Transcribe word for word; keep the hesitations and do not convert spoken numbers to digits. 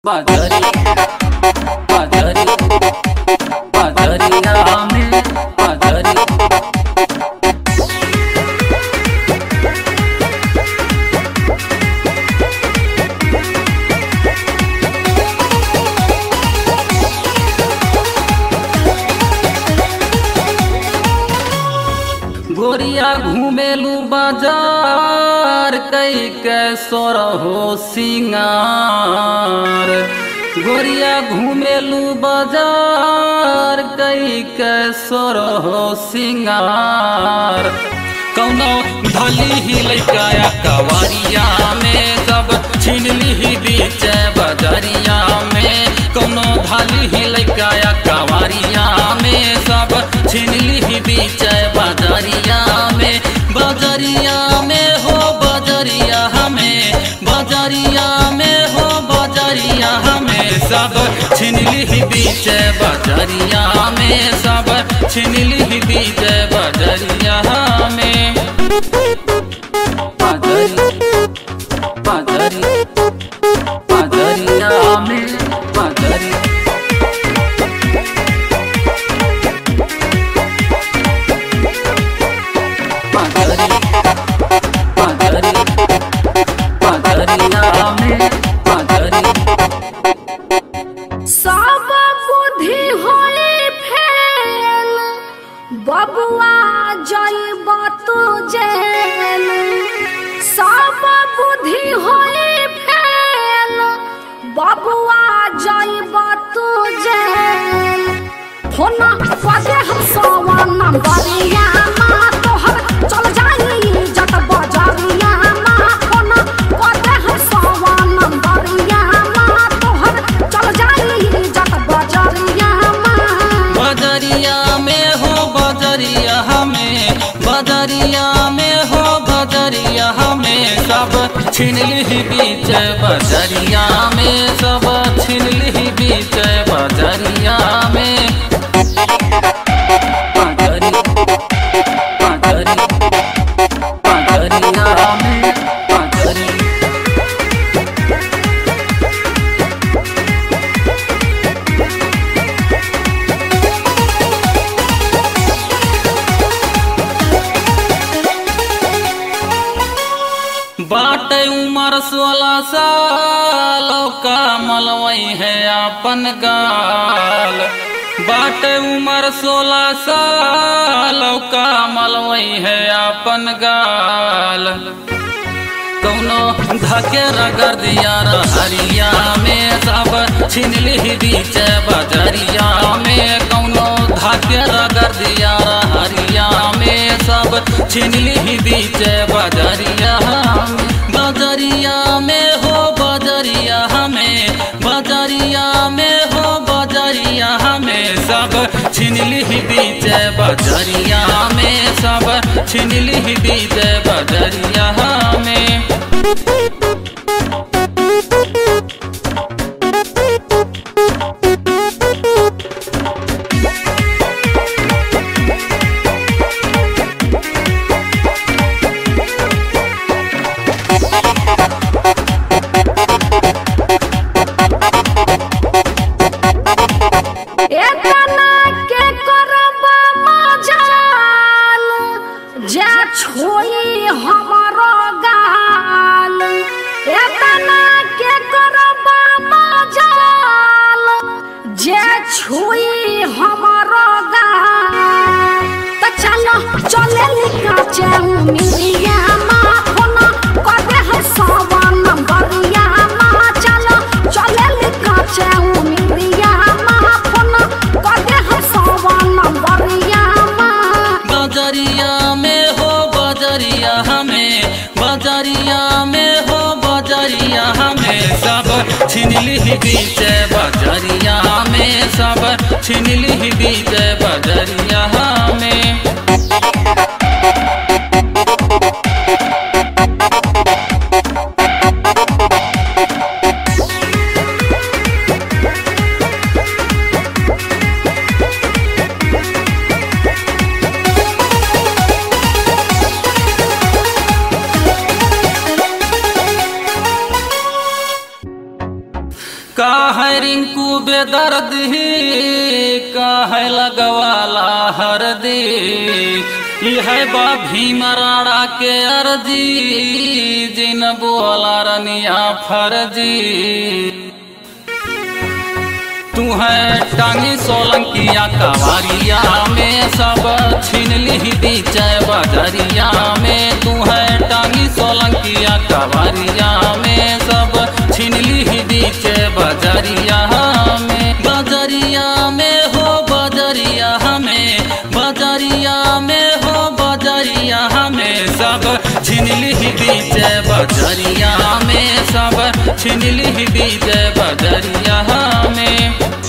बाजारी बाजारी बाजारिया में बाजारी गोरिया घूमेलू बाजार कई के सोरहो सिंगार। गोरिया घूमेलू बाजार कई के सोरहो सिंगार। कौनो धली ही लैकाया कवारिया में सब छीन ली बीच बाजारिया में। कौनो धली ही लैकाया कवारिया में सब छीन ली बीच बाजारिया में। बाजारिया में हो बाजारिया हमें बाजारिया में हो बाजारिया हमें सब छीन ली बीच बाजारिया में। सब छीन ली बीच बाजारिया में। बाजारी बाजारी बाजारिया में बाजारी बाजारी बाजारी बाजारिया में बाजारी। सब बुद्धि होई फेल बबुआ जइब तू जेल। सब बुद्धि होई फेल बबुआ जइब तू जेल। फोन बजे हम सवा नंबरिया माँ तोहर चल जाई जत बाजारिया माँ। फोन बजे हम सवा नंबरिया माँ तोहर चल जाई जत बाजारिया माँ। बाजारिया में हो बाजारिया हमें बाजारिया में हो बाजारिया हमें सब छीन ली बीच बाजारिया में। सब छीन ली बीच बाजारिया में। बाजारी बाजारी बाजारिया में बाजारी बाटे उमर सोलह साल का मलवई है अपन गाल। बाटे उमर सोलह साल का मलवई है अपन गाल। कौनो धके रगड़ दिया हरिया में सब छीन ली बीच बाजारिया में। कौनो धके रगड़ दिया हरिया में सब छीन ली बीच बाजारिया में। बाजारिया में हो बाजारिया हमें बाजारिया में हो बाजारिया हमें सब छीन ली बीच बाजारिया में। सब छीन ली बीच बाजारिया में। एतना के करबा मजाल जा छोई हमरो गाल। एतना के करबा मजाल जा छोई हमरो गाल। त चलो चले लिखा चाहू मिलिया माँ फोन कदे हम सवा नंबरिया माँ। चलो चले लिखा चाहू मिलिया माँ फोन कदे हम सवा नंबरिया माँ। बाजारिया में हो बाजारिया हमें बाजारिया में हो बाजारिया हमें सब छीन ली बीच बाजारिया में। सब छीन ली बीच बाजारिया में। का है रिंकू बेदर्द ही का है लगवाला हरदी यह बा भीमराड़ा के अर्जी जिन बोला रनिया फर्जी तू है टांगी सोलंकिया कवारिया में सब छीन ली बीच बजरिया में तू है टांगी सोलंकिया कवारिया में सब छीन ली बीच बजरिया में बजरिया में हो बजरिया हमें बजरिया में हो बजरिया हमें सब छीन ली बीच बजरिया में सब छीन ली बीच बजरिया में।